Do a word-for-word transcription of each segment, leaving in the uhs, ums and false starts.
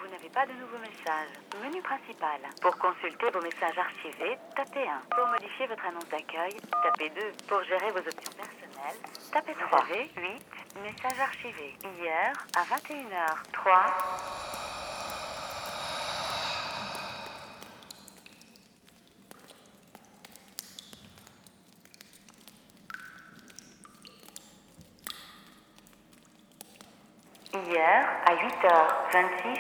vous n'avez pas de nouveaux messages. Menu principal. Pour consulter vos messages archivés, tapez un. Pour modifier votre annonce d'accueil, tapez deux. Pour gérer vos options personnelles, tapez trois. Vous avez huit messages archivés. Hier, à vingt et une heures trois. Hier, à huit heures vingt-six.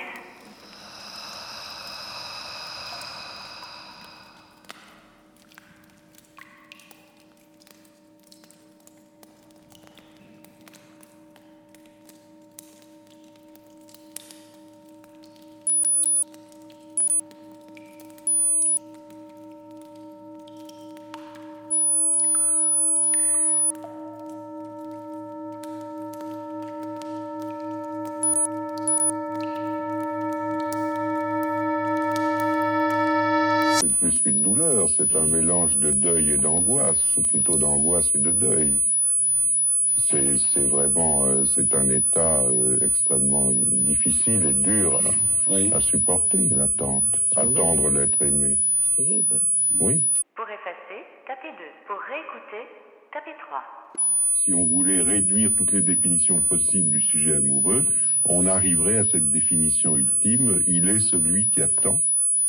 Plus qu'une douleur, c'est un mélange de deuil et d'angoisse, ou plutôt d'angoisse et de deuil. C'est, c'est vraiment, euh, c'est un état euh, extrêmement difficile et dur à, oui. à supporter, l'attente, c'est attendre vrai. L'être aimé. C'est vrai, oui. Oui. Pour effacer, tapez deux. Pour réécouter, tapez trois. Si on voulait réduire toutes les définitions possibles du sujet amoureux, on arriverait à cette définition ultime, il est celui qui attend.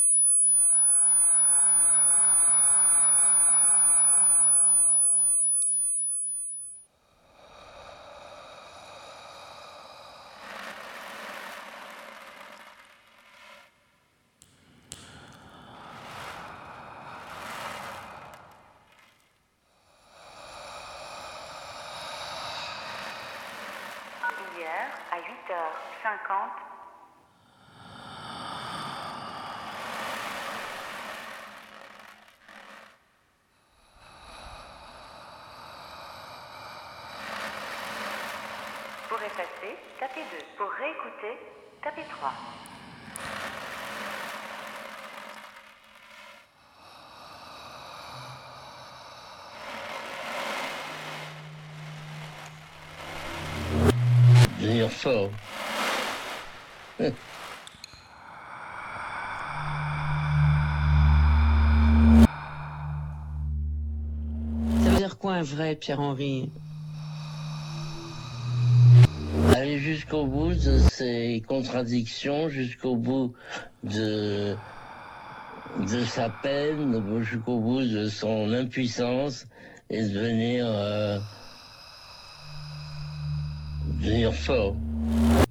Hier, à huit heures cinquante. Pour effacer, tapez deux. Pour réécouter, tapez trois. Devenir fort. Ça veut dire quoi un vrai, Pierre-Henri? Aller jusqu'au bout de ses contradictions, jusqu'au bout de, de sa peine, jusqu'au bout de son impuissance et devenir, euh, devenir fort.